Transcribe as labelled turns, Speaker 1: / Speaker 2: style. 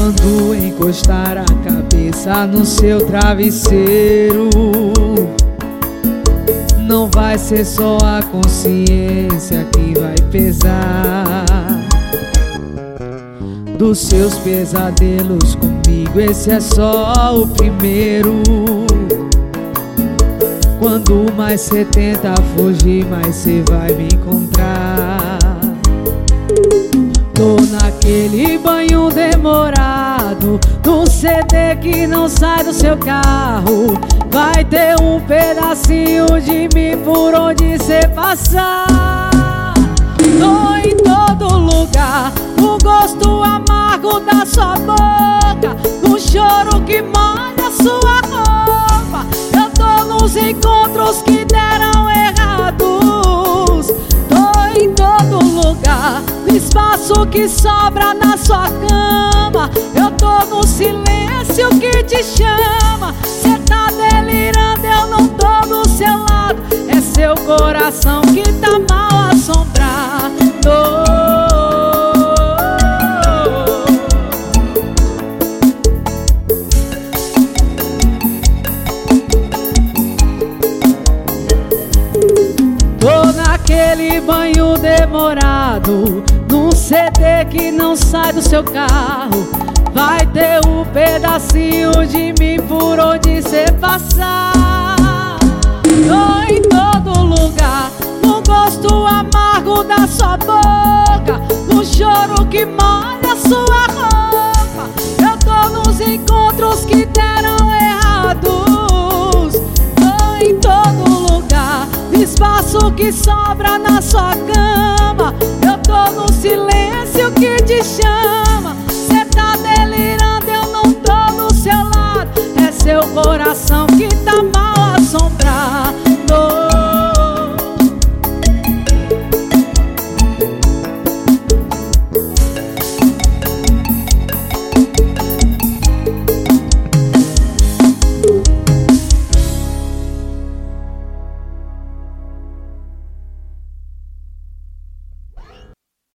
Speaker 1: Quando encostar a cabeça no seu travesseiro, não vai ser só a consciência que vai pesar. Dos seus pesadelos comigo, esse é só o primeiro. Quando mais cê tenta fugir, mais cê vai me encontrar. Tô naquele banho demorado, num CD que não sai do seu carro. Vai ter um pedacinho de mim por onde cê passar. Tô em todo lugar, o gosto amargo da sua boca, no choro que molha sua roupa. Eu tô nos encontros que deram errados. Tô em todo lugar, no espaço que sobra na sua cama. Eu tô no silêncio que te chama. Cê tá delirando, eu não tô do seu lado. É seu coração que tá mal assombrado. Tô naquele banho demorado, num CD que não sai do seu carro. Vai ter um pedacinho de mim por onde cê passar. Tô em todo lugar, no gosto amargo da sua boca, no choro que molha sua roupa. Eu tô nos encontros que deram errados. Tô em todo lugar, no espaço que sobra na sua cama. Eu tô no silêncio que te chama. Cê tá delirando, eu não tô do seu lado. É seu coração